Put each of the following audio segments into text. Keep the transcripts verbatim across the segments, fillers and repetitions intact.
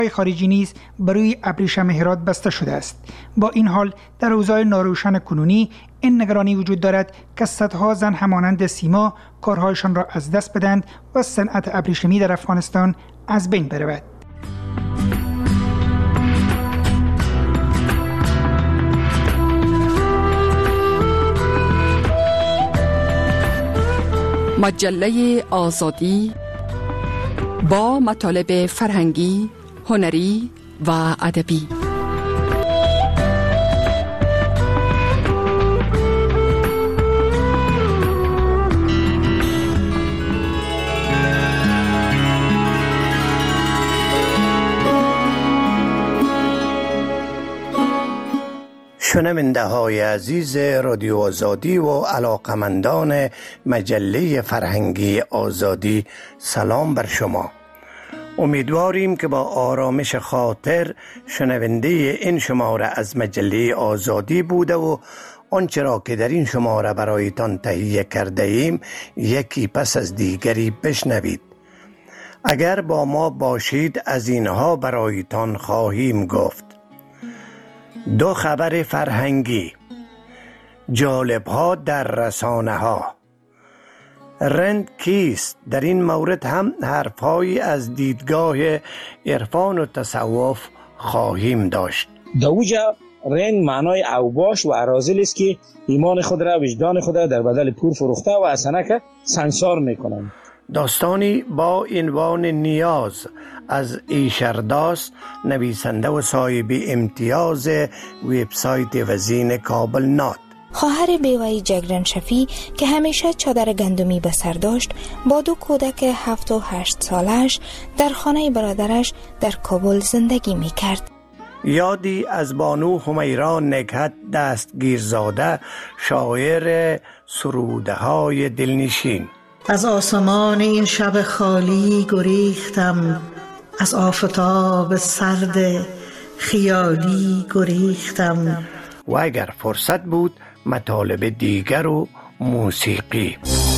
خارجی نیز بروی ابریشم هرات بسته شده است. با این حال در اوضاع ناروشن کنونی این نگرانی وجود دارد که صدها زن همانند سیما کارهایشان را از دست بدند و صنعت ابریشمی در افغانستان از بین برود. مجله آزادی با مطالب فرهنگی، هنری و ادبی. شنونده های عزیز رادیو آزادی و علاقمندان مجله فرهنگی آزادی، سلام بر شما. امیدواریم که با آرامش خاطر شنونده این شماره از مجله آزادی بوده و آنچه را که در این شماره برایتان تهیه کرده ایم یکی پس از دیگری بشنوید. اگر با ما باشید از اینها برایتان خواهیم گفت: دو خبر فرهنگی، جالب‌ها در رسانه ها، رند کیست؟ در این مورد هم حرفهایی از دیدگاه عرفان و تصوف خواهیم داشت. دوجا رند معنای اوباش و اراذل است که ایمان خود را، وجدان خود را در بدل پور فروخته و اسنک سنگسار میکنند. داستانی با عنوان نیاز از ایشرداست، نویسنده و صاحب امتیاز وبسایت وزین کابل نات. خواهر بیوه‌ی جگرن شفی که همیشه چادر گندمی به سر داشت، با دو کودک هفت و هشت سالش در خانه برادرش در کابل زندگی می کرد. یادی از بانو همیرا نکهت دستگیرزاده، شاعر سروده های دلنشین. از آسمان این شب خالی گریختم، از آفتاب سرد خیالی گریختم. و اگر فرصت بود مطالب دیگر و موسیقی.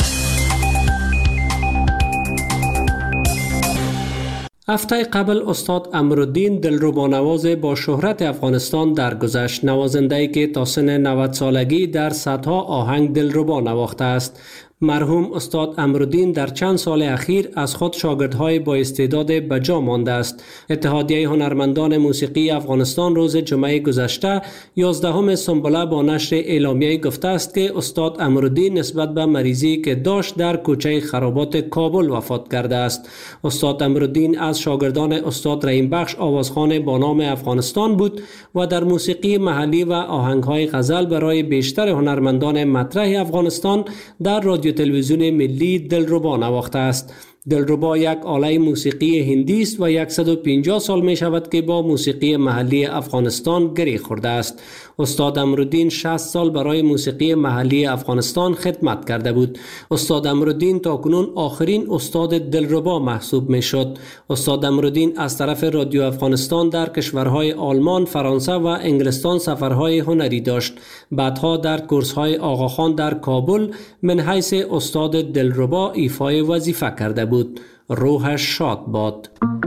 هفته قبل استاد امرالدین دلربانواز با شهرت افغانستان درگذشت، نوازنده‌ای که تا سن نود سالگی در صدها آهنگ دلربا نواخته است. مرحوم استاد امرالدین در چند سال اخیر از خود شاگردهای با استعداد بجا مانده است. اتحادیه هنرمندان موسیقی افغانستان روز جمعه گذشته یازدهم سنبله با نشر اعلامیه گفته است که استاد امرالدین نسبت به مریضی که داشت در کوچه خرابات کابل وفات کرده است. استاد امرالدین از شاگردان استاد رحیم بخش آوازخوان با نام افغانستان بود و در موسیقی محلی و آهنگهای غزل برای بیشتر هنرمندان مطرح افغانستان در رادیو تلویزیون ملی دلربا نواخته است. دلربا یک آله موسیقی هندی است و صد و پنجاه سال می شود که با موسیقی محلی افغانستان گره خورده است. استاد امرالدین شصت سال برای موسیقی محلی افغانستان خدمت کرده بود. استاد امرالدین تاکنون آخرین استاد دلربا محسوب می شد. استاد امرالدین از طرف رادیو افغانستان در کشورهای آلمان، فرانسه و انگلستان سفرهای هنری داشت. بعدها در کورس‌های آقاخان در کابل من حیث استاد دلربا ایفای وظیفه کرده بود. روحش شاد باد.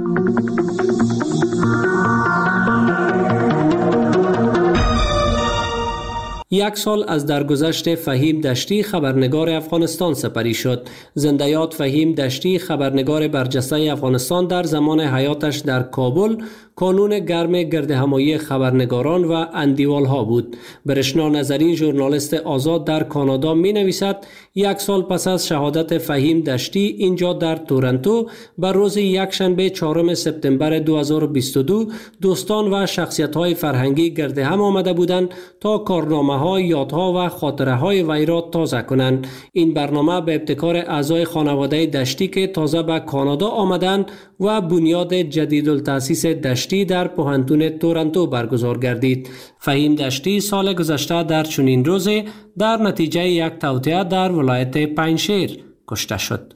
یک سال از درگذشت فهیم دشتی خبرنگار افغانستان سپری شد. زنده یاد فهیم دشتی خبرنگار برجسته افغانستان در زمان حیاتش در کابل کانون گرم گردهمایی خبرنگاران و اندیوال ها بود. برشنا نظری ژورنالیست آزاد در کانادا می نویسد یک سال پس از شهادت فهیم دشتی اینجا در تورنتو بر روز یکشنبه چهارم سپتامبر دو هزار و بیست و دو دوستان و شخصیت های فرهنگی گرد هم آمده بودند تا کارنامه ها، یادها و خاطره های وی را تازه کنند. این برنامه به ابتکار اعضای خانواده دشتی که تازه به کانادا آمدند و بنیاد جدیدالتأسیس دشتی در پوهنتون تورنتو برگزار گردید. فهیم دشتی سال گذشته در چنین روزی در نتیجه یک توطئه در ولایت پنجشیر کشته شد.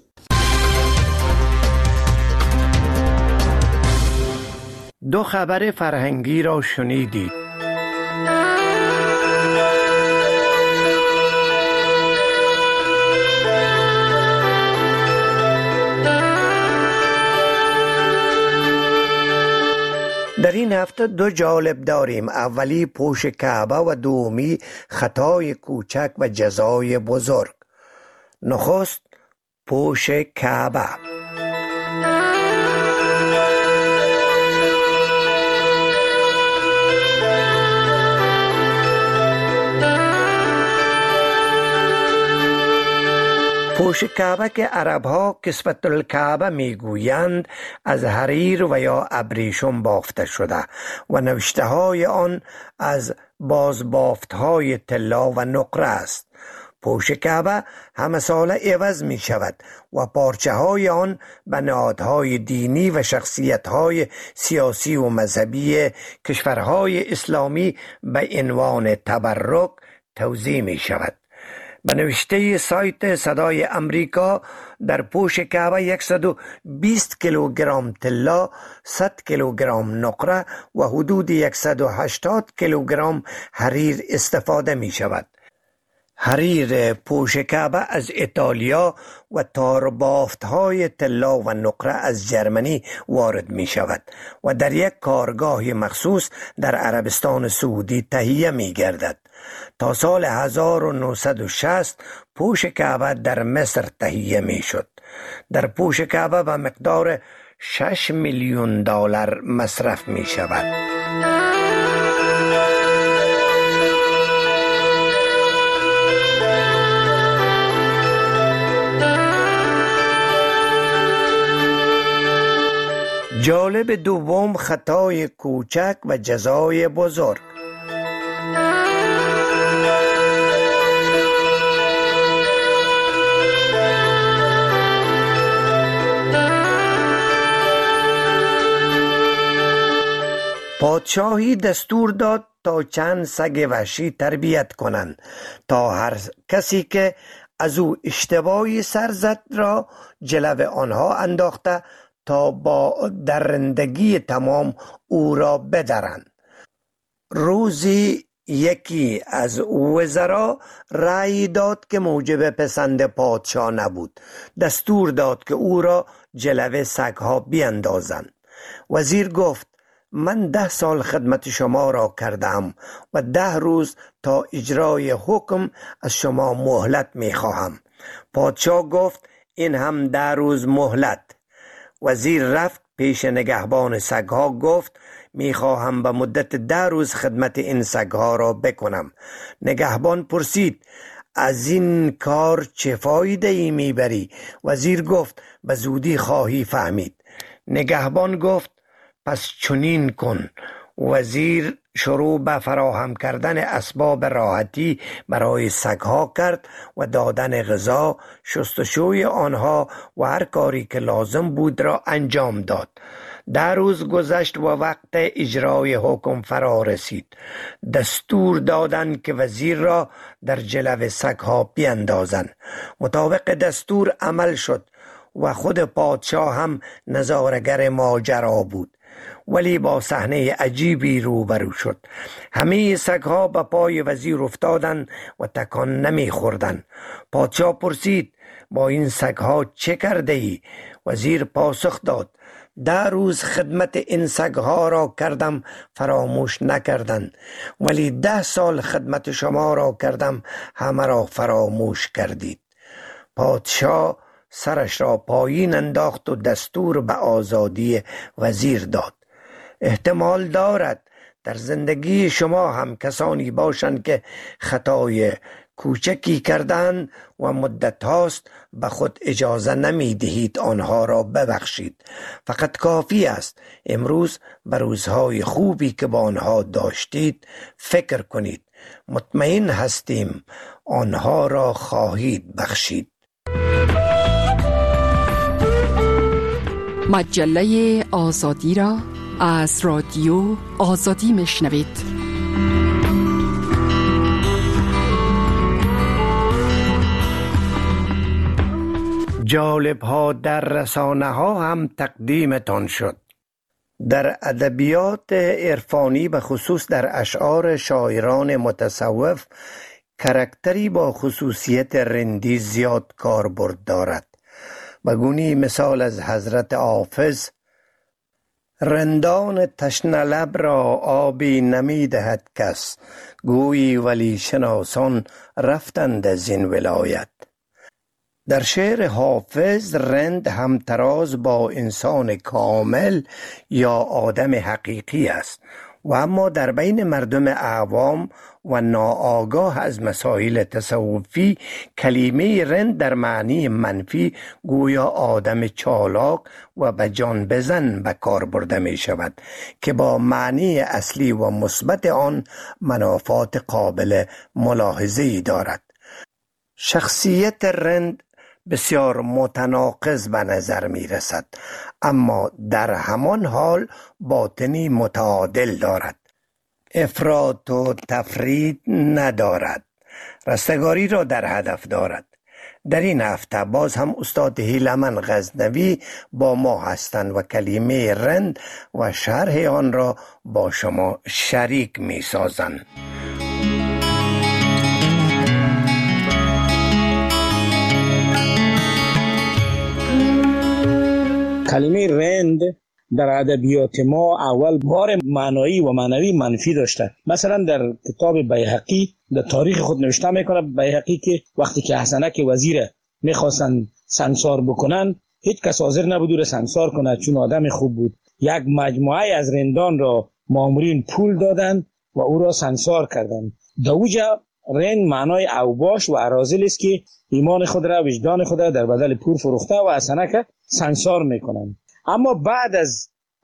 دو خبر فرهنگی را شنیدید. در این هفته دو جالب داریم. اولی پوش کعبه و دومی خطای کوچک و جزای بزرگ. نخست پوش کعبه. پوش کعبه که عرب ها کسوت الکعبه می گویند از حریر و یا ابریشم بافته شده و نوشته های آن از بازبافت های طلا و نقره است. پوش کعبه همه ساله عوض می شود و پارچه های آن به نهادهای دینی و شخصیت های سیاسی و مذهبی کشورهای اسلامی به عنوان تبرک توزیع می شود. به نوشته سایت صدای امریکا در پوش کعبه صد و بیست کیلوگرم طلا، صد کیلوگرم نقره و حدود صد و هشتاد کیلوگرم حریر استفاده می شود. حریر پوش کعبه از ایتالیا و تاربافت های طلا و نقره از جرمنی وارد می شود و در یک کارگاه مخصوص در عربستان سعودی تهیه می گردد. تا سال هزار و نهصد و شصت پوش کعبه در مصر تهیه می شد. در پوش کعبه به مقدار شش میلیون دلار مصرف می شود. جالب دوم خطای کوچک و جزای بزرگ. پادشاهی دستور داد تا چند سگ وحشی تربیت کنند تا هر کسی که از او اشتباهی سر زد را جلو آنها انداخته تا با درندگی تمام او را بدرند. روزی یکی از وزرا رأی داد که موجب پسند پادشاه نبود. دستور داد که او را جلو سگها بیندازند. وزیر گفت من ده سال خدمت شما را کردم و ده روز تا اجرای حکم از شما مهلت می خواهم. پادشاه گفت این هم ده روز مهلت. وزیر رفت پیش نگهبان سگها گفت می خواهم به مدت ده روز خدمت این سگها را بکنم. نگهبان پرسید از این کار چه فایده ای می بری؟ وزیر گفت به زودی خواهی فهمید. نگهبان گفت پس چنین کن. وزیر شروع به فراهم کردن اسباب راحتی برای سگها کرد و دادن غذا، شستشوی آنها و هر کاری که لازم بود را انجام داد. ده روز گذشت و وقت اجرای حکم فرا رسید. دستور دادند که وزیر را در جلو سگها بیندازند. مطابق دستور عمل شد و خود پادشاه هم نظاره‌گر ماجرا بود، ولی با صحنه عجیبی روبرو شد. همه سگها به پای وزیر افتادند و تکان نمی خوردند. پادشاه پرسید با این سگها چه کرده ای؟ وزیر پاسخ داد ده روز خدمت این سگها را کردم فراموش نکردند، ولی ده سال خدمت شما را کردم همه را فراموش کردید. پادشاه سرش را پایین انداخت و دستور به آزادی وزیر داد. احتمال دارد در زندگی شما هم کسانی باشند که خطای کوچکی کردند و مدت هاست به خود اجازه نمی دهید آنها را ببخشید. فقط کافی است امروز به روزهای خوبی که با آنها داشتید فکر کنید. مطمئن هستیم آنها را خواهید بخشید. مجله آزادی را از رادیو آزادی میشنوید. جالب ها در رسانه ها هم تقدیمتان شد. در ادبیات عرفانی به خصوص در اشعار شاعران متصوف کاراکتری با خصوصیت رندی زیاد کاربرد دارد. بگونی مثال از حضرت حافظ رندان تشنه لب را آبی نمی دهد کس، گویی ولی شناسان رفتند از این ولایت. در شعر حافظ رند همتراز با انسان کامل یا آدم حقیقی است و اما در بین مردم عوام و ناآگاه از مسائل تصوفی کلمه رند در معنی منفی گویا آدم چالاک و به جان بزن به کار برده می شود که با معنی اصلی و مثبت آن منافات قابل ملاحظه‌ای دارد. شخصیت رند بسیار متناقض به نظر می رسد، اما در همان حال باطنی متعادل دارد. افراط و تفرید ندارد، رستگاری را در هدف دارد. در این هفته باز هم استاد هیلمن غزنوی با ما هستند و کلمه رند و شرح آن را با شما شریک می سازند. کلمه رند در ادبیات ما اول بار معنایی و معنوی منفی داشته. مثلا در کتاب بیهقی در تاریخ خود نوشته میکنه بیهقی که وقتی که حسنک وزیر میخواستن سنگسار بکنن هیچ کس حاضر نبود او سنگسار کنه چون آدم خوب بود. یک مجموعه از رندان را مامورین پول دادن و او را سنگسار کردند. در اوجا رند معنای اوباش و اراذل است که ایمان خود را وجدان خود را در بدل پول فروخته و حسنک سنگسار میکنن. اما بعد از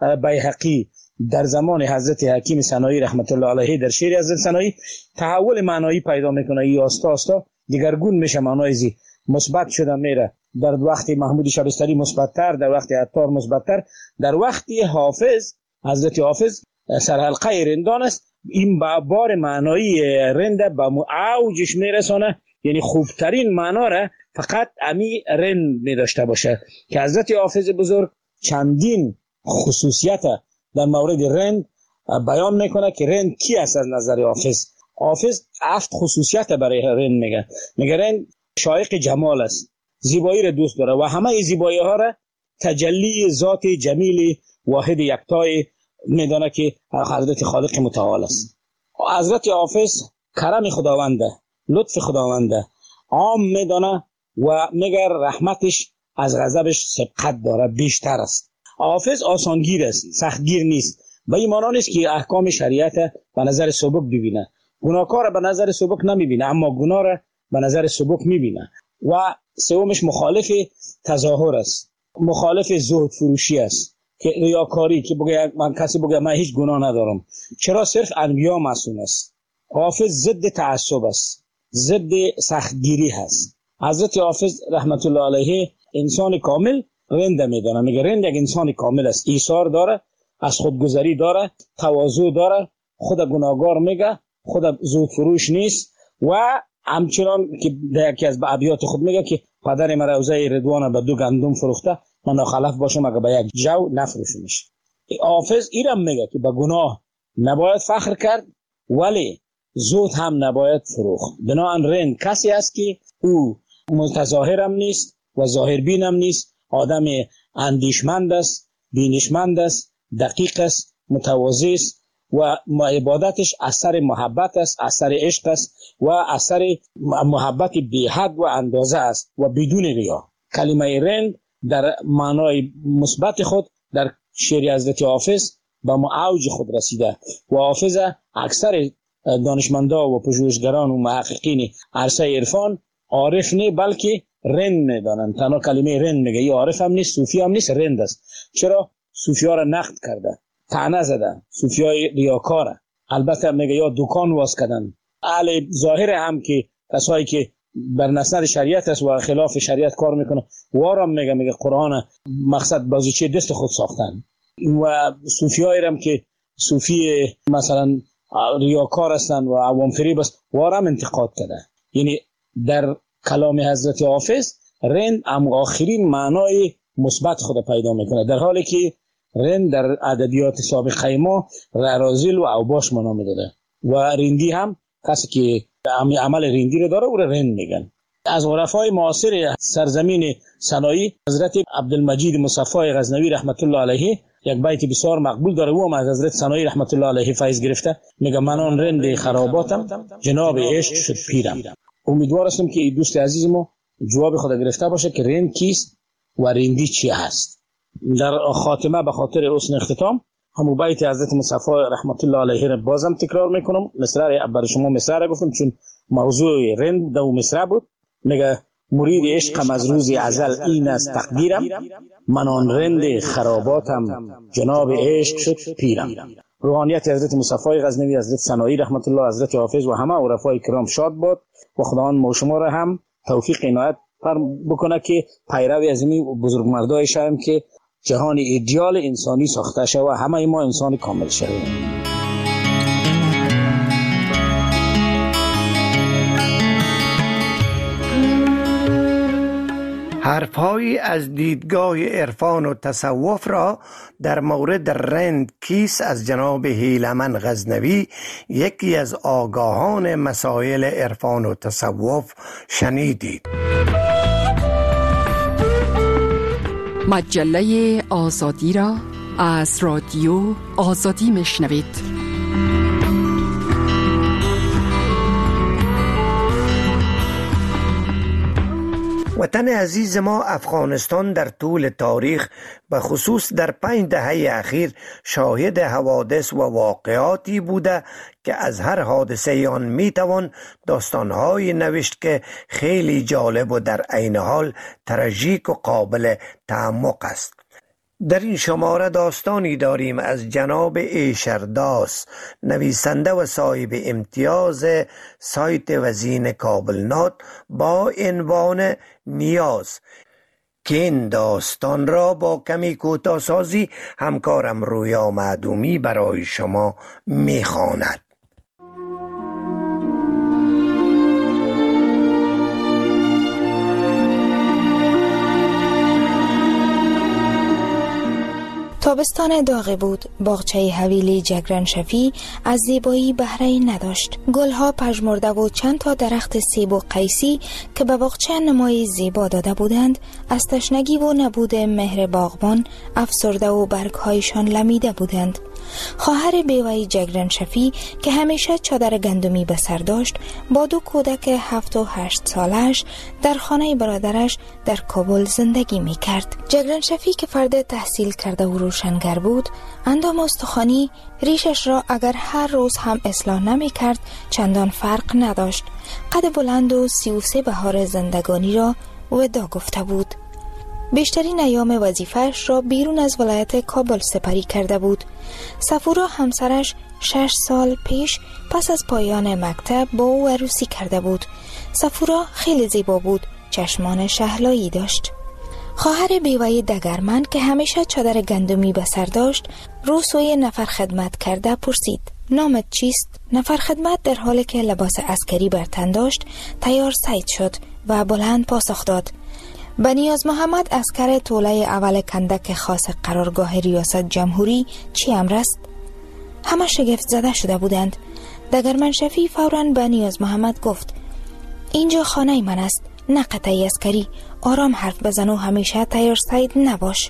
بیهقی در زمان حضرت حکیم سنایی رحمت الله علیه در شعر حضرت سنایی تحول معنایی پیدا میکنه. ای آستا آستا دیگرگون میشه، معنای زی مثبت شده میره. در وقت محمود شبستری مثبت‌تر، در وقت عطار مثبت‌تر، در وقت حافظ حضرت حافظ سرحلقه رندان است. این بار معنایی رند به اوجش میرسانه، یعنی خوبترین معنا را فقط امی رند می داشته باشه که حضرت حافظ بزرگ چندین خصوصیت در مورد رند بیان میکنه که رند کی است از نظر حافظ. حافظ هفت خصوصیت برای رند میگه. میگه رند شایق جمال است، زیبایی را دوست داره و همه زیبایی ها را تجلی ذات جمیل واحد یکتای میدانه که حضرت خالق متعال است. حضرت حافظ کرم خداونده، لطف خداونده عام میدانه و مگر رحمتش از غضبش سبقت داره، بیشتر است. حافظ آسانگیر است، سختگیر نیست. به این معنی نیست که احکام شریعت به نظر سبک ببینه. گناهکار به نظر سبک نمیبینه، اما گناه را به نظر سبک میبینه. و سومش مخالف تظاهر است، مخالف زهد فروشی است که ریاکاری که بگه من کسی بگه من هیچ گناه ندارم. چرا؟ صرف انبیا معصوم است. حافظ ضد تعصب است، ضد سختگیری هست. حضرت حافظ رحمت الله علیه انسان کامل رند میدانه. میگه رند یک انسان کامل است، ایثار داره، از خودگذری داره، تواضع داره، خود گناهگار میگه، خود زود فروش نیست و همچنان که در یکی از ابیات خود میگه که پدر من روزه رضوان به دو گندم فروخته، من ناخلف باشم اگه به یک جو نفروشمش. حافظ اینم میگه که به گناه نباید فخر کرد ولی زود هم نباید فروخت. بنابراین رند کسی است که او متظاهرم نیست و ظاهربینم نیست، آدم اندیشمند است، بینشمند است، دقیق است، متواضع است و عبادتش اثر محبت است، اثر عشق است و اثر محبت بی حد و اندازه است و بدون ریا. کلمه رند در معنای مثبت خود در شعر حضرت حافظ به اوج خود رسیده و حافظ اکثر دانشمندا و پژوهشگران و محققین عرصه عرفان عارف نه بلکه رند میدانند. تنها کلمه رند میگه. این عارف هم نیست، صوفی هم نیست، رند است. چرا؟ صوفی ها را نقد کرده، طعنه زده، صوفی های ریاکاره. البته میگه یا دکان واس کردن. اهل ظاهر هم که کسایی که بر نسند شریعت است و خلاف شریعت کار میکنه وارم میگه میگه قرآن مقصد بازیچه دست خود ساختن. و صوفی هایی هم که صوفی مثلا ریاکار هستن و عوام فریب است وارم انتقاد کرده. یعنی در کلام حضرت حافظ رند هم آخرین معنای مثبت خود پیدا میکنه، در حالی که رند در ادبیات سابقه ما اراذل و اوباش معنا میداده و رندی هم کسی که عمل رندی رو داره او رو رند میگن. از عرفای معاصر سرزمین سنایی حضرت عبدالمجید مصفی غزنوی رحمت الله علیه یک بیت بسیار مقبول داره، او هم از حضرت سنایی رحمت الله علیه فیض گرفته. میگه من آن رند خراباتم جناب عشق شد پیرم. امیدوار هستم که دوست عزیز ما جواب خود گرفته باشه که رند کیست و رندی چی هست. در خاتمه به خاطر حسن اختتام همون بیت حضرت مصطفی رحمت الله علیه را بازم تکرار میکنم. مصرع برای شما مصرع را گفتم چون موضوع رند دو مصرع بود. میگه مرید عشقم از روز ازل این است تقدیرم، من آن رند خراباتم جناب عشق شد پیرم. روحانیت حضرت مصطفی غزنوی، حضرت سنایی رحمت الله، حضرت حافظ و همه عرفای کرام شاد باد و خداوند ما شما را هم توفیق عنایت بکنه که پیروی از این بزرگمردای شویم که جهان ایدئال انسانی ساخته شود و همه ما انسان کامل شویم. حرفهایی از دیدگاه عرفان و تصوف را در مورد رند کیست از جناب هیلمن غزنوی، یکی از آگاهان مسائل عرفان و تصوف شنیدید. مجله آزادی را از رادیو آزادی میشنوید. وطن عزیز ما افغانستان در طول تاریخ به خصوص در پنج دهه اخیر شاهد حوادث و واقعاتی بوده که از هر حادثه آن میتوان داستانهای نوشت که خیلی جالب و در عین حال تراژیک و قابل تعمق است. در این شماره داستانی داریم از جناب ایشرداس، نویسنده و صاحب امتیاز سایت وزین کابلنات با عنوان نیاز، که این داستان را با کمی کوتاه‌سازی همکارم رویا معدومی برای شما میخواند. تابستان داغی بود. باغچه حویلی جگرنشفی از زیبایی بهره‌ای نداشت. گلها پژمرده و چند تا درخت سیب و قیسی که به باغچه نمای زیبا داده بودند از تشنگی و نبود مهر باغبان افسرده و برگهایشان لمیده بودند. خواهر بیوه جگرنشفی که همیشه چادر گندمی به سر داشت با دو کودک هفت و هشت سالش در خانه برادرش در کابل زندگی می کرد. جگرنشفی که فرد تحصیل کرده و روشنگر بود، اندام استخوانی ریشش را اگر هر روز هم اصلاح نمی کرد چندان فرق نداشت. قد بلند و سی و سه بهار زندگانی را ودا گفته بود. بیشترین ایام وظیفه‌اش را بیرون از ولایت کابل سپری کرده بود. صفورا همسرش شش سال پیش پس از پایان مکتب با او عروسی کرده بود. صفورا خیلی زیبا بود، چشمان شهلایی داشت. خواهر بیوه دگرمن که همیشه چادر گندمی به سر داشت رو سوی نفر خدمت کرده پرسید: نامت چیست؟ نفر خدمت در حالی که لباس عسکری بر تن داشت تیار سید شد و بلند پاسخ داد: بنیاز محمد، عسکر توله اول کندک خاص قرارگاه ریاست جمهوری. چی امر است؟ همه شگفت زده شده بودند. دگرمنشفی فوراً بنیاز محمد گفت: اینجا خانه من است، نه قطعی عسکری. آرام حرف بزن و همیشه تیار سید نباش.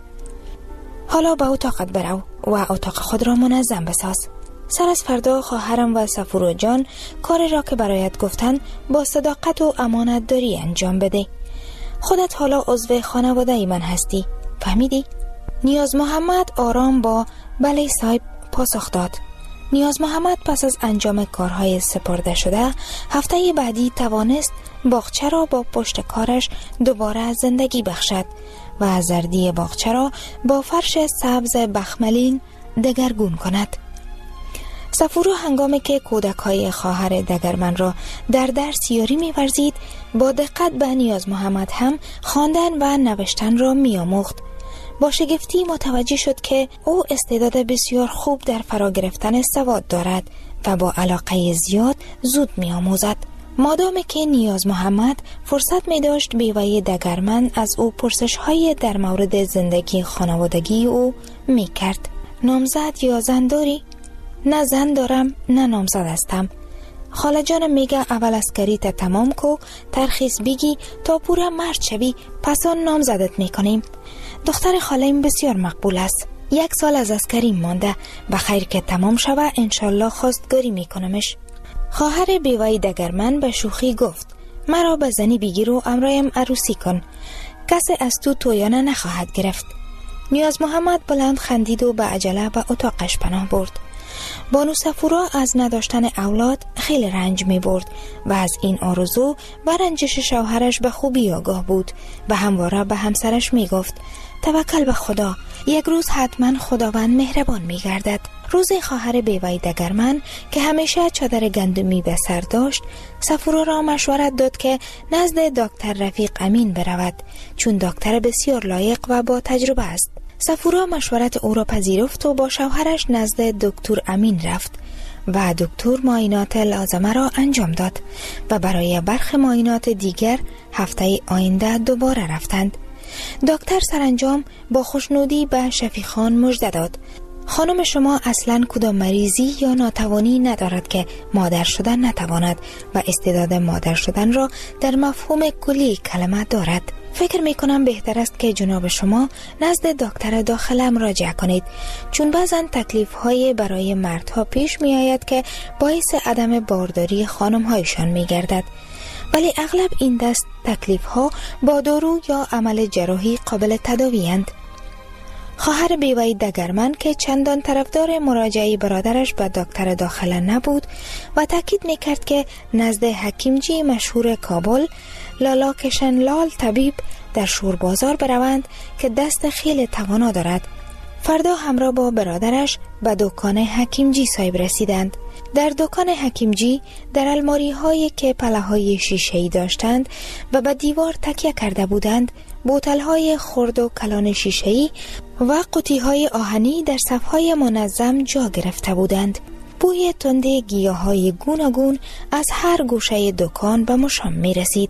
حالا به اتاقت برو و اتاق خود را منظم بساز. سر از فردا خواهرم و صفورو جان کار را که برایت گفتن با صداقت و امانت داری انجام بده. خودت حالا عضو خانواده من هستی، فهمیدی؟ نیاز محمد آرام با بله صاحب پاسخ داد. نیاز محمد پس از انجام کارهای سپرده شده هفته بعدی توانست باغچه را با پشت کارش دوباره زندگی بخشد و زردی باغچه را با فرش سبز بخملین دگرگون کند. صفورو هنگامی که کودک‌های خواهر دگرمن را در درس یاری می‌ورزید با دقت به نیاز محمد هم خواندن و نوشتن را می‌آموخت. با شگفتی متوجه شد که او استعداد بسیار خوب در فرا گرفتن سواد دارد و با علاقه زیاد زود می‌آموزد. مادامی که نیاز محمد فرصت می داشت بیوه دگرمن از او پرسش‌های در مورد زندگی خانوادگی او می کرد. نامزد یا زن داری؟ نه زن دارم نه نامزد هستم. خاله جانم میگه اول اسکری تا تمام کو، ترخیص بگی تا پورا مرد شوی، پس آن نامزدت میکنیم. دختر خاله‌ام بسیار مقبول است. یک سال از اسکری مانده، بخیر که تمام شوه انشالله خواستگاری میکنمش. خواهر بیوه‌ی دگرمن به شوخی گفت مرا به زنی بگیر و امرایم عروسی کن، کسی از تو تویانه نخواهد گرفت. نیاز محمد بلند خندید و به عجله به اتاقش پناه برد. بانو صفورا از نداشتن اولاد خیلی رنج می برد و از این آرزو و رنجش شوهرش به خوبی آگاه بود و همواره به همسرش می گفت توکل به خدا، یک روز حتما خداوند مهربان می گردد. روزی خواهر بیوه‌ی دگرمن که همیشه چادر گندمی به سر داشت صفورا را مشورت داد که نزد دکتر رفیق امین برود، چون دکتر بسیار لایق و با تجربه است. صفورا مشورت او را پذیرفت و با شوهرش نزد دکتر امین رفت و دکتر معاینات لازمه را انجام داد و برای برخی معاینات دیگر هفته آینده دوباره رفتند. دکتر سرانجام با خوشنودی به شفیخان مژده داد خانم شما اصلا کدام مریضی یا ناتوانی ندارد که مادر شدن نتواند و استعداد مادر شدن را در مفهوم کلی کلمه دارد. فکر می کنم بهتر است که جناب شما نزد دکتر داخله مراجعه کنید، چون بعضا تکلیف های برای مردها پیش می آید که باعث عدم بارداری خانم هایشان می گردد، ولی اغلب این دست تکلیف ها با دارو یا عمل جراحی قابل تداوی اند. خواهر بیوه‌ی دگرمن که چندان طرفدار مراجعه برادرش به دکتر داخله نبود و تاکید میکرد که نزد حکیمجی مشهور کابل لالا کشن لال طبیب در شور بازار بروند که دست خیلی توانا دارد. فردا همراه با برادرش به دکان حکیمجی صاحب رسیدند. در دکان حکیمجی در الماری هایی که پله های شیشه‌ای داشتند و به دیوار تکیه کرده بودند بوتل های خرد و کلان شیشه‌ای و قوطی های آهنی در صف‌های منظم جا گرفته بودند. بوی تند گیاهای گوناگون از هر گوشه دکان به مشام می رسید.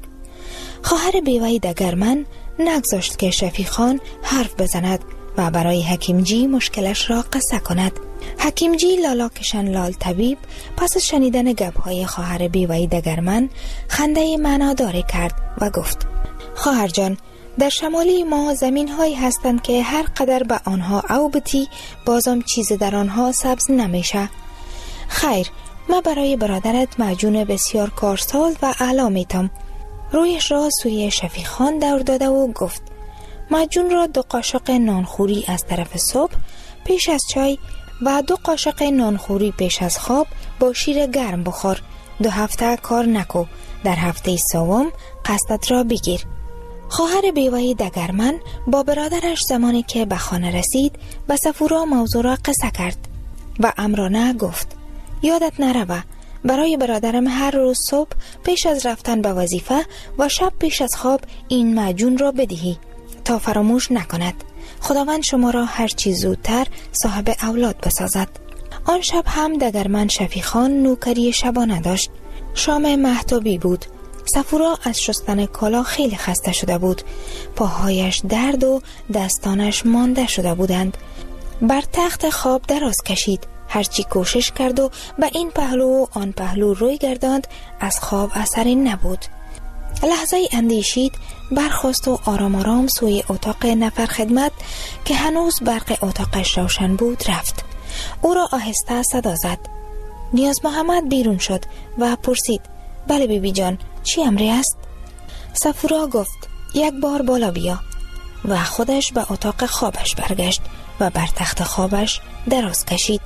خواهر بیوه‌ی دگرمن نگذاشت که شفیخان حرف بزند و برای حکیمجی مشکلش را قصه کند. حکیمجی لالا کشن لال طبیب پس از شنیدن گپ‌های خواهر بیوه‌ی دگرمن خنده معناداری کرد و گفت خواهر جان، در شمالی ما زمین هایی هستند که هر قدر به آنها اوبتی بازم چیز در آنها سبز نمیشه. خیر، ما برای برادرت معجون بسیار کارساز و اعلی میتم. رویش را سوی شفیخان دور داده و گفت معجون را دو قاشق نانخوری از طرف صبح پیش از چای و دو قاشق نانخوری پیش از خواب با شیر گرم بخور. دو هفته کار نکو، در هفته سوم قصدت را بگیر. خواهر بیوه‌ی دگرمن با برادرش زمانی که به خانه رسید به صفورا موضوع را قصه کرد و امرانه گفت یادت نروه برای برادرم هر روز صبح پیش از رفتن به وظیفه و شب پیش از خواب این معجون را بدهی تا فراموش نکند. خداوند شما را هر چیز زودتر صاحب اولاد بسازد. آن شب هم دگرمن شفیخان نوکری شبانه داشت. شام مهتابی بود. صفورا از شستن کالا خیلی خسته شده بود. پاهایش درد و دستانش مانده شده بودند. بر تخت خواب دراز کشید. هرچی کوشش کرد و به این پهلو و آن پهلو روی گرداند از خواب اثری نبود. لحظه اندیشید، برخاست و آرام آرام سوی اتاق نفر خدمت که هنوز برق اتاقش روشن بود رفت. او را آهسته صدا زد. نیاز محمد بیرون شد و پرسید بله بیبی جان، چی امری است؟ صفورا گفت یک بار بالا بیا و خودش به اتاق خوابش برگشت و بر تخت خوابش دراز کشید.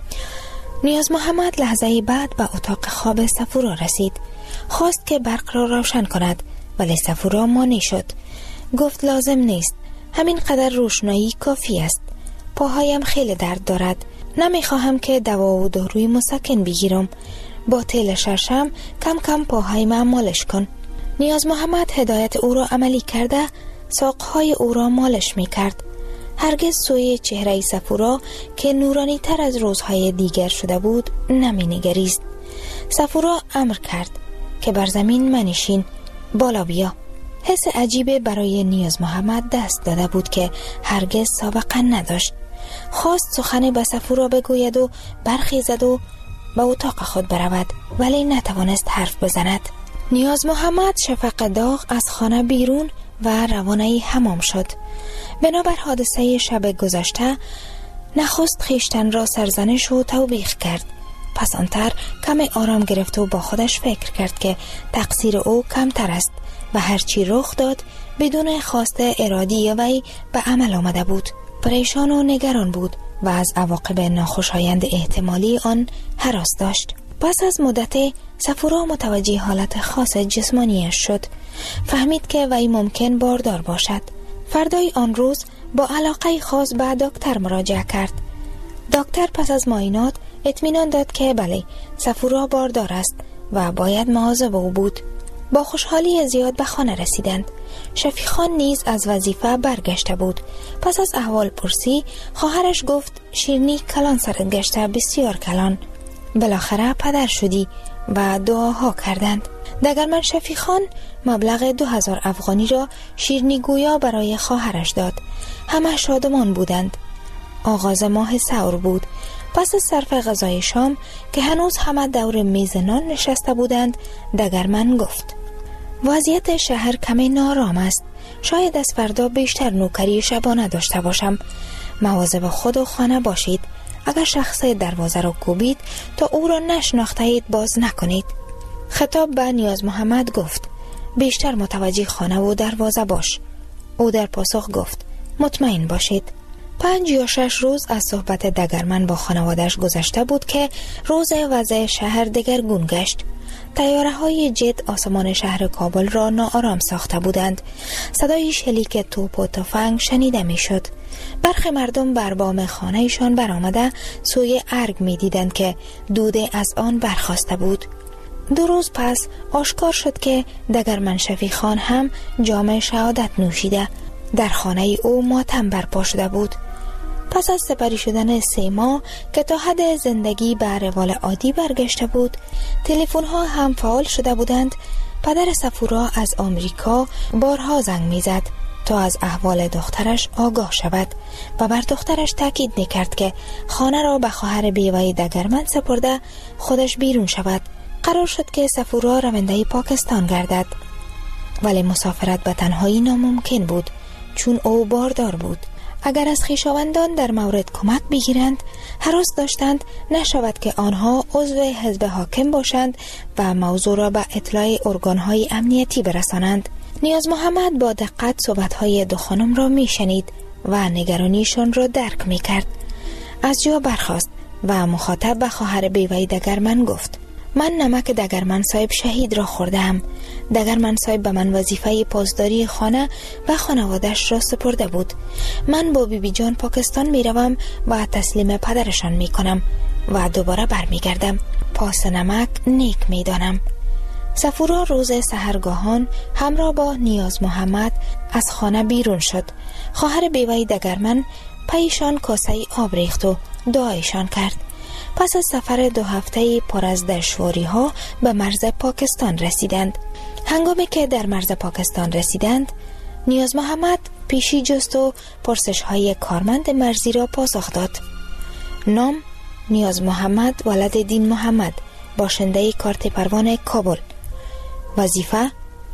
نیاز محمد لحظه بعد به اتاق خواب صفورا رسید. خواست که برق را روشن کند ولی صفورا مانع شد. گفت لازم نیست، همین قدر روشنایی کافی است. پاهایم خیلی درد دارد، نمیخواهم که دوا و داروی مسکن بگیرم. با تیل شرشم کم کم پاهایم مالش کن. نیاز محمد هدایت او را عملی کرده ساقهای او را مالش می کرد. هرگز سوی چهره صفورا که نورانی تر از روزهای دیگر شده بود نمی نگریست. صفورا امر کرد که بر زمین منشین، بالا بیا. حس عجیبه برای نیاز محمد دست داده بود که هرگز سابقه نداشت. خواست سخن به صفورا بگوید و برخیزد و به اتاق خود برود، ولی نتوانست حرف بزند. نیاز محمد شفق داغ از خانه بیرون و روانه حمام شد. بنابر حادثه شب گذشته نخست خیشتن را سرزنش و توبیخ کرد. پس آنتر کم آرام گرفت و با خودش فکر کرد که تقصیر او کمتر است و هرچی رخ داد بدون خواست ارادی وی به عمل آمده بود. پریشان و نگران بود و از عواقب ناخوشایند احتمالی آن هراس داشت. پس از مدت صفورا متوجه حالت خاص جسمانیش شد. فهمید که وی ممکن باردار باشد. فردای آن روز با علاقه خاص به دکتر مراجعه کرد. دکتر پس از معاینات اطمینان داد که بله، صفورا باردار است و باید مواظب او بود. با خوشحالی زیاد به خانه رسیدند. شفیخان نیز از وظیفه برگشته بود. پس از احوال پرسی خواهرش گفت شیرنی کلان سرت گشته، بسیار کلان. بالاخره پدر شدی و دعاها کردند. دگرمن شفیخان مبلغ دو هزار افغانی را شیرنی گویا برای خواهرش داد. همه شادمان بودند. آغاز ماه سور بود. پس از صرف غذای شام که هنوز همه دور میز نان نشسته بودند، دگرمن گفت وضعیت شهر کمی نارام است. شاید از فردا بیشتر نوکری شبانه داشته باشم. مواظب خود و خانه باشید. اگر شخص دروازه را کوبید تا او را نشناخته اید باز نکنید. خطاب به نیاز محمد گفت بیشتر متوجه خانه و دروازه باش. او در پاسخ گفت مطمئن باشید. پنج یا شش روز از صحبت دگرمن با خانوادش گذشته بود که روز وضع شهر دگرگون گشت. طیاره های جت آسمان شهر کابل را ناآرام ساخته بودند. صدای شلیک توپ و تفنگ شنیده می شد. برخی مردم بر بام خانه‌شان برآمده سوی ارگ می دیدند که دوده از آن برخاسته بود. دو روز پس آشکار شد که دگرمن شفیخان هم جام شهادت نوشیده. در خانه او ماتم برپا شده بود. پس از سپری شدن سه ماه که تا حد زندگی به روال عادی برگشته بود، تلفن ها هم فعال شده بودند. پدر صفورا از آمریکا بارها زنگ میزد تا از احوال دخترش آگاه شود و بر دخترش تاکید میکرد که خانه را به خواهر بیوه دگرمن سپرده خودش بیرون شود. قرار شد که صفورا رونده پاکستان گردد، ولی مسافرت به تنهایی ناممکن بود چون او باردار بود. اگر از خویشاوندان در مورد کمک بگیرند، هراس داشتند نشود که آنها عضو حزب حاکم باشند و موضوع را به اطلاع ارگانهای امنیتی برسانند. نیاز محمد با دقت صحبتهای دو خانم را می شنید و نگرانیشان را درک می کرد. از جا برخاست و مخاطب به خواهر بیوه دگرمن گفت من نمک دگرمن صاحب شهید را خوردم. دگرمن صاحب به من وظیفه پاسداری خانه و خانوادش را سپرده بود. من با بی بی جان پاکستان می روم و تسلیم پدرشان می کنم و دوباره بر می گردم. پاس نمک نیک می دانم. صفورا روز سحرگاهان همراه با نیاز محمد از خانه بیرون شد. خواهر بیوه دگرمن پیشان کاسه آب ریخت و دعایشان کرد. پس از سفر دو هفته پر از دشواری ها به مرز پاکستان رسیدند. هنگامی که در مرز پاکستان رسیدند، نیاز محمد پیشی جست و پرسش های کارمند مرزی را پاسخ داد. نام نیاز محمد ولد دین محمد، باشنده کارت پروان کابل. وظیفه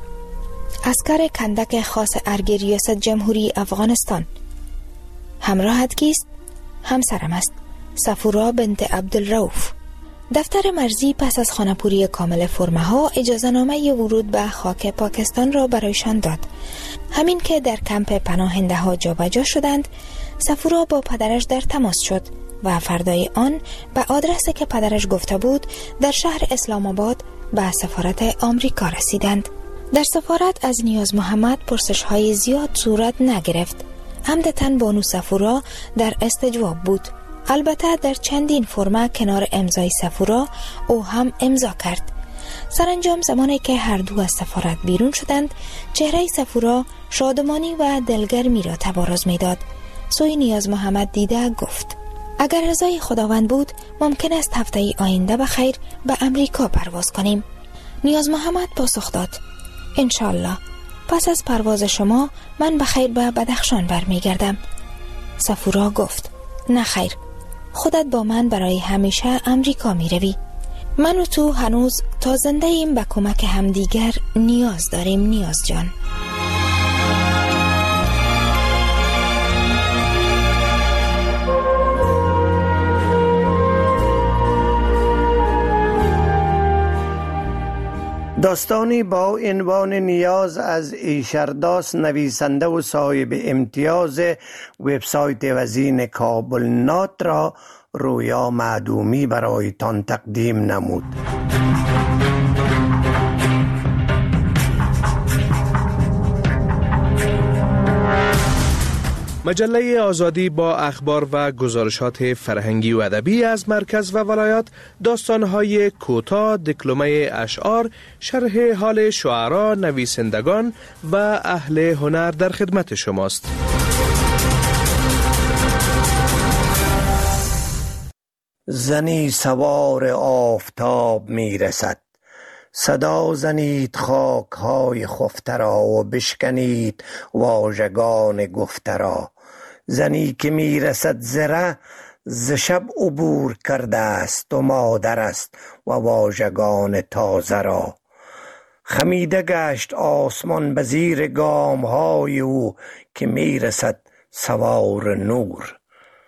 عسکر کندک خاص ارگ ریاست جمهوری افغانستان. همراهت کیست؟ همسرم است، صفورا بنت عبدالرؤوف. دفتر مرزی پس از خانه‌پوری کامل فرمه ها اجازه نامه ورود به خاک پاکستان را برایشان داد. همین که در کمپ پناهنده ها جابجا شدند، صفورا با پدرش در تماس شد و فردای آن به آدرسی که پدرش گفته بود در شهر اسلام آباد به سفارت آمریکا رسیدند. در سفارت از نیاز محمد پرسش های زیاد صورت نگرفت. عمدتاً بانو صفورا در استجواب بود. البته در چندین فرمه کنار امضای صفورا او هم امضا کرد. سرانجام زمانی که هر دو از سفارت بیرون شدند، چهره صفورا شادمانی و دلگرمی را تبارز می‌داد. سوی نیاز محمد دیده گفت اگر رضای خداوند بود ممکن است هفته ای آینده به خیر به امریکا پرواز کنیم. نیاز محمد پاسخ داد انشالله. پس از پرواز شما من به خیر به بدخشان برمیگردم. صفورا گفت نه خیر، خودت با من برای همیشه امریکا می روی. من و تو هنوز تا زنده ایم به کمک همدیگر نیاز داریم نیاز جان. داستانی با عنوان نیاز از ایشرداس، نویسنده و صاحب امتیاز وبسایت وزین کابل نات را رویا معدومی برایتان تقدیم نمود. مجله آزادی با اخبار و گزارشات فرهنگی و ادبی از مرکز و ولایات، داستان‌های کوتاه، دکلمه اشعار، شرح حال شعرا، نویسندگان و اهل هنر در خدمت شماست. زنی سوار آفتاب می رسد، صدا زنید خاک های خفته را و بشکنید واژگان گفته را. زنی که می رسد زره ز شب عبور کرده است و مادر است و واژگان تازه را. خمیده گشت آسمان به زیر گام های او که می رسد سوار نور.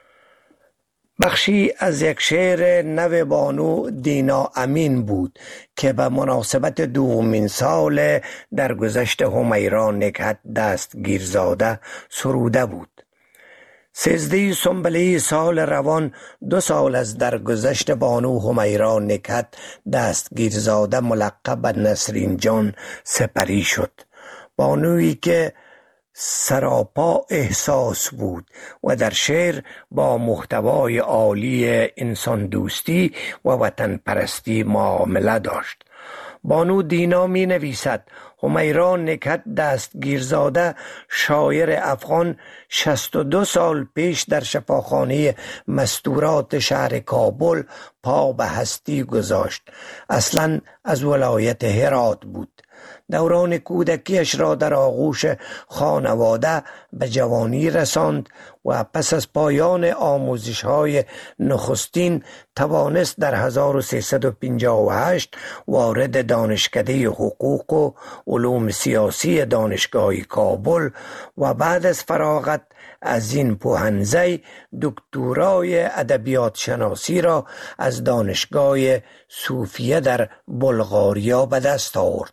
بخشی از یک شعر نو بانو دینا امین بود که به مناسبت دومین سال درگذشت همیرا نکهت دستگیرزاده سروده بود. سیزده سنبله سال روان، دو سال از درگذشت بانو همیرا نکهت دستگیرزاده ملقب به نسرین جان سپری شد. بانویی که سراپا احساس بود و در شعر با محتوای عالی انسان دوستی و وطن پرستی معامله داشت. بانو دینا می نویسد همیرا نکهت دستگیرزاده شاعر افغان شصت و دو سال پیش در شفاخانه مستورات شهر کابل پا به هستی گذاشت. اصلا از ولایت هرات بود. دوران کودکیش را در آغوش خانواده به جوانی رساند و پس از پایان آموزش های نخستین توانست در هزار و سیصد و پنجاه و هشت وارد دانشکده حقوق و علوم سیاسی دانشگاه کابل و بعد از فراغت از این پوهنزه دکترای ادبیات شناسی را از دانشگاه صوفیه در بلغاریا به دست آورد.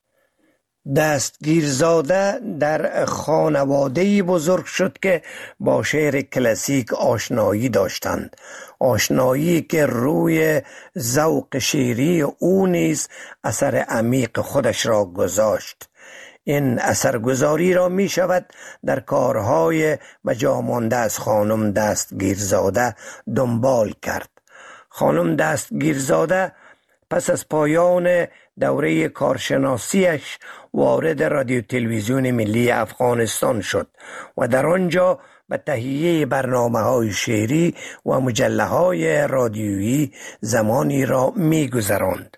دستگیرزاده در خانواده‌ای بزرگ شد که با شعر کلاسیک آشنایی داشتند، آشنایی که روی ذوق شعری او نیز اثر عمیق خودش را گذاشت. این اثرگذاری را می شود در کارهای بجامانده از خانم دستگیرزاده دنبال کرد. خانم دستگیرزاده پس از پایان دوره کارشناسیش وارد رادیو تلویزیون ملی افغانستان شد و در آنجا به تهیه برنامه‌های شعری و مجله‌های رادیویی زمانی را می‌گذراند.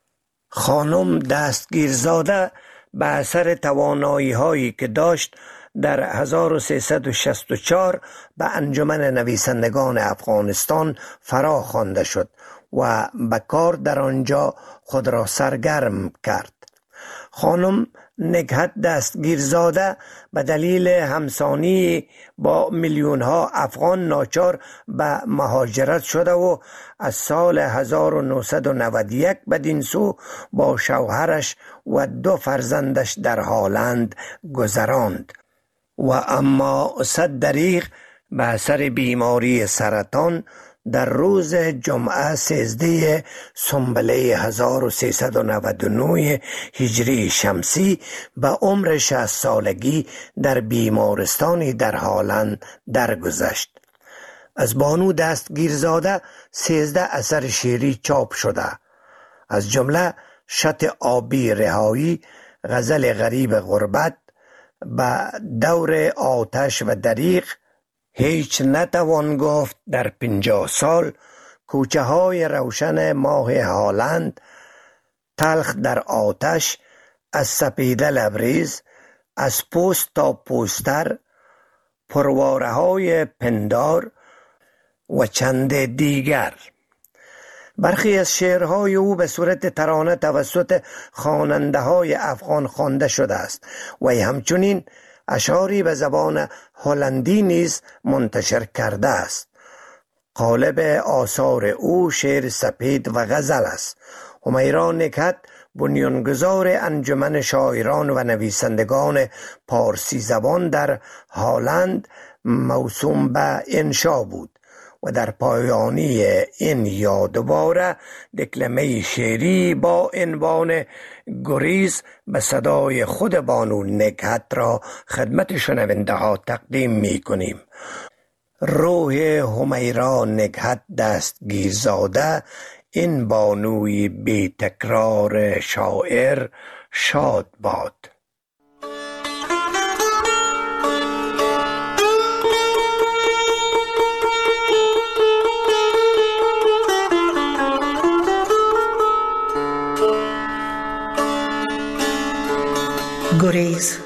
خانم دستگیرزاده به اثر توانایی‌هایی که داشت در هزار و سیصد و شصت و چهار به انجمن نویسندگان افغانستان فرا خوانده شد و به کار در آنجا خود را سرگرم کرد. خانم نکهت دستگیرزاده به دلیل همسانی با میلیون ها افغان ناچار به مهاجرت شده و از سال هزار و نهصد و نود و یک بدین سو با شوهرش و دو فرزندش در هالند گذراند و اما صد دریغ به اثر بیماری سرطان در روز جمعه سیزده سنبله هزار و سیصد و نود و نه هجری شمسی به عمر شصت سالگی در بیمارستانی در هالند درگذشت. از بانو دستگیرزاده سیزده اثر شعری چاپ شده، از جمله شط آبی رهایی، غزل غریب غربت، به دور آتش و دریغ، هیچ نتوان گفت در پنجاه سال، کوچه های روشن ماه هالند، تلخ در آتش، از سپیده لبریز، از پوست تا پوستر، پرواره های پندار و چند دیگر. برخی از شعرهای او به صورت ترانه توسط خواننده های افغان خوانده شده است و همچنین اشعاری به زبان هلندی نیز منتشر کرده است. قالب آثار او شعر سپید و غزل است. همیرا نکهت بنیانگذار انجمن شاعران و نویسندگان پارسی زبان در هلند موسوم به انشا بود و در پایانی این یادباره دکلمه شعری با عنوان گریز به صدای خود بانو نکهت را خدمت شنونده ها تقدیم می کنیم. روح همیرا نکهت دستگیرزاده، این بانوی بی تکرار شاعر، شاد باد. گریز.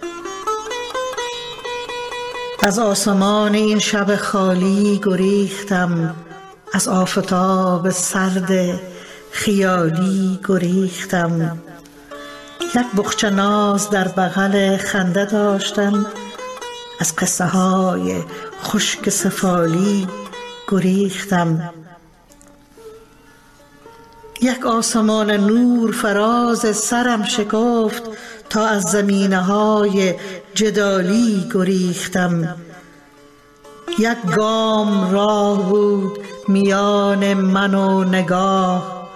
از آسمان این شب خالی گریختم، از آفتاب سرد خیالی گریختم. یک بخچه ناز در بغل خنده داشتم، از قصه های خشک سفالی گریختم. یک آسمان نور فراز سرم شکفت، تا از زمینه های جدالی گریختم. یک گام راه بود میان من و نگاه،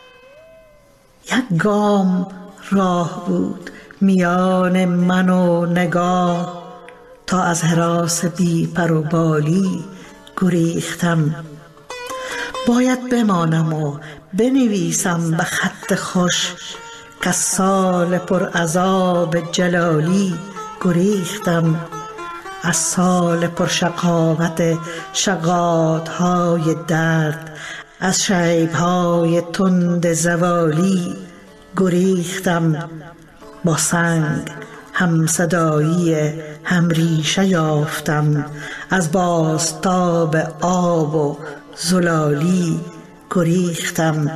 یک گام راه بود میان من و نگاه، تا از هراس بی پر و بالی گریختم. باید بمانم و بنویسم به خط خوش، که از سال پر عذاب جلالی گریختم. از سال پر شقاوت شقادهای درد، از شیبهای تند زوالی گریختم. با سنگ هم صدایی هم ریشه یافتم، از بازتاب آب و زلالی گریختم.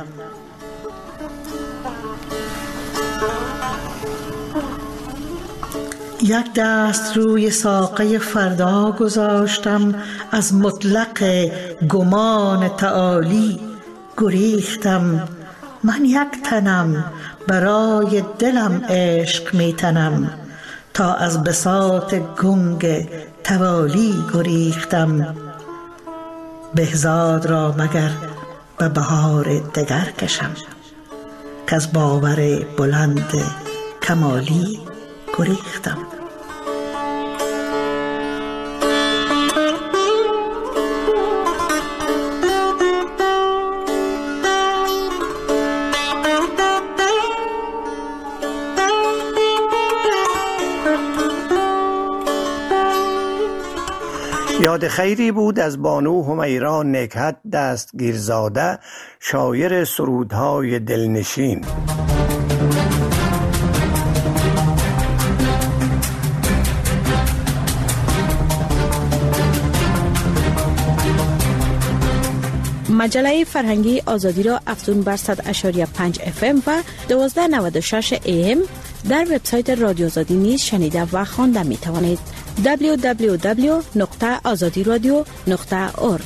یک دست روی ساقه فردا گذاشتم، از مطلق گمان تعالی گریختم. من یک تنم برای دلم عشق می تنم، تا از بساط گنگ توالی گریختم. بهزاد را مگر به بهار دگر کشم، که از باور بلند کمالی گریختم. یاد خیری بود از بانو همیرا نکهت دستگیرزاده، شاعر سرودهای دلنشین. مجله فرهنگی آزادی را افزون بر صد و شش و پنج اف ام و دوازده و نود و شش ای ام در وبسایت رادیو آزادی نیز شنیده و خوانده می توانید. دبلیو دبلیو دبلیو نقطه آزادی رادیو نقطه اورگ.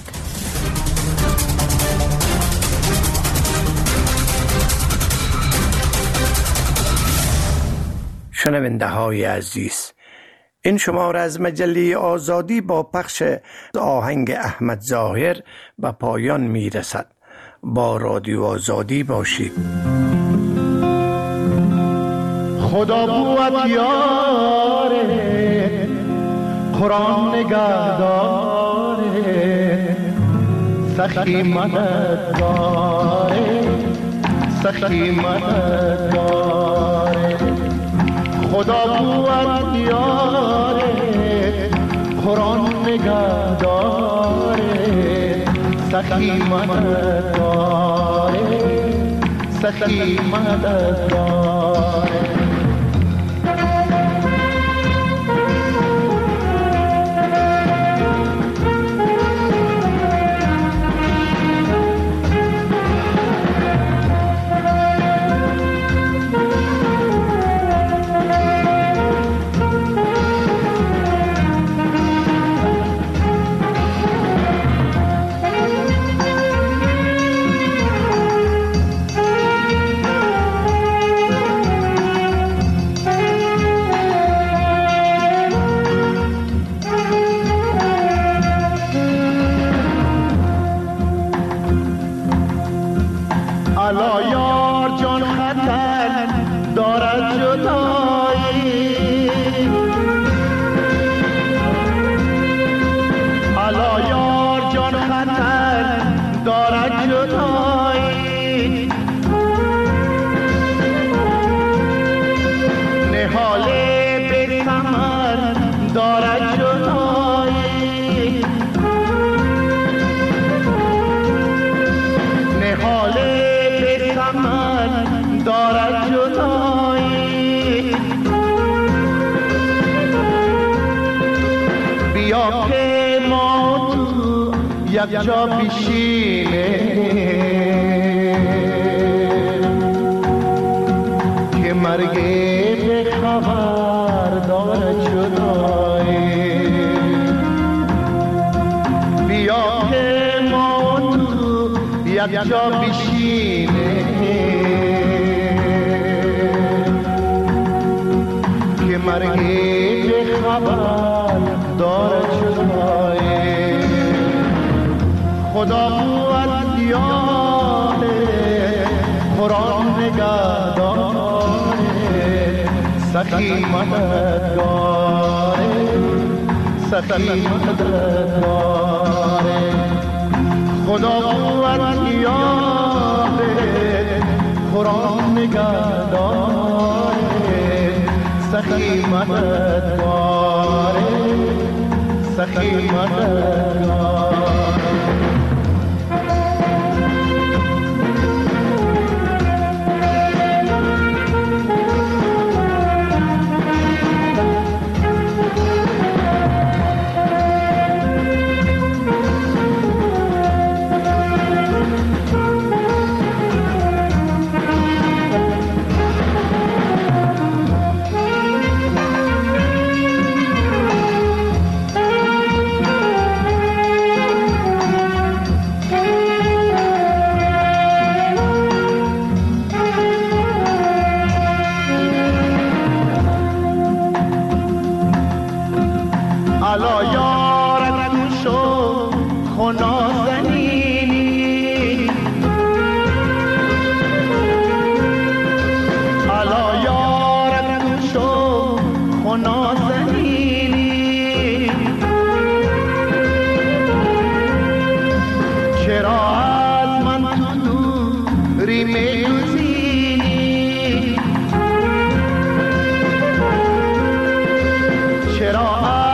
شنونده های عزیز، این شماره از مجله آزادی با پخش آهنگ احمد ظاهر به پایان می رسد. با رادیو آزادی باشید. خدا بود یاره، قرآن نگهداره، سخی مددگاره، سخی مددگاره. خدا بود یاره، قرآن نگهداره، سخی مددگاره، سخی مددگاره. حالا یار جان خطر دارد جدایی، حالا یار جان خطر دارد جدایی، نهاله به ثمر دارد جدایی، نهاله به ثمر دارد جدایی. بیا که ما تو یک جا بشینه که مرگ به خبر دارد جدایی. بیا که ما تو یک جا بشینه که مرگ به خبر دارد جدایی. خدا بود دیاره قرآن نگهداره، سخی مددگاره، سخی مددگاره. خدا بود دیاره قرآن نگهداره، سخی مددگاره، سخی مددگاره. علا یارت شو خنازنینی، علا یارت شو خنازنینی، چرا از من تو دوری می‌گزینی، چرا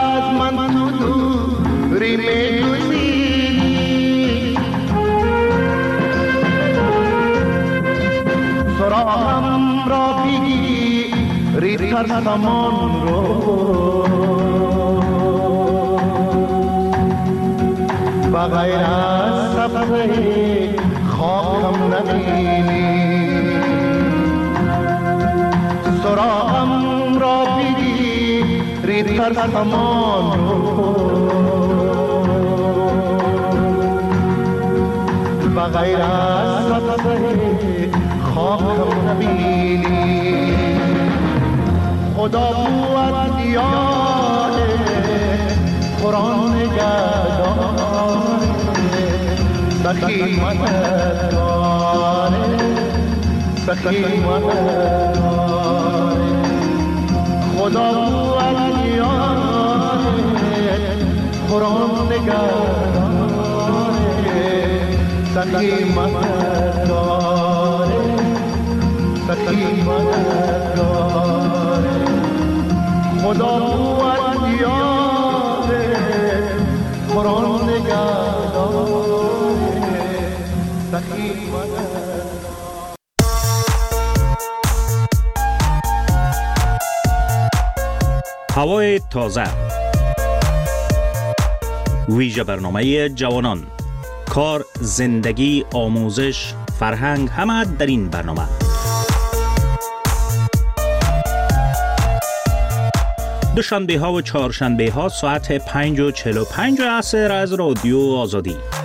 سراهم را بگی ریتر سمان رو، بغیر از سبزه خاکم نبینی، سراهم را بگی ریتر سمان رو، بغیر از سبزه خاکم نبینی. خدا بود دیاره قرآن نگهداره، سخی مددگاره، سخی مددگاره. خدا بود دیاره قرآن نگهداره، سخی مددگاره، سخی مددگاره. خدا بود دیاره قرآن نگهداره، سخی مددگاره. هوای تازه، ویژه برنامه جوانان، کار، زندگی، آموزش، فرهنگ، همه در این برنامه. دوشنبه ها و چهارشنبه ها ساعت پنج و چهل و پنج عصر از رادیو آزادی.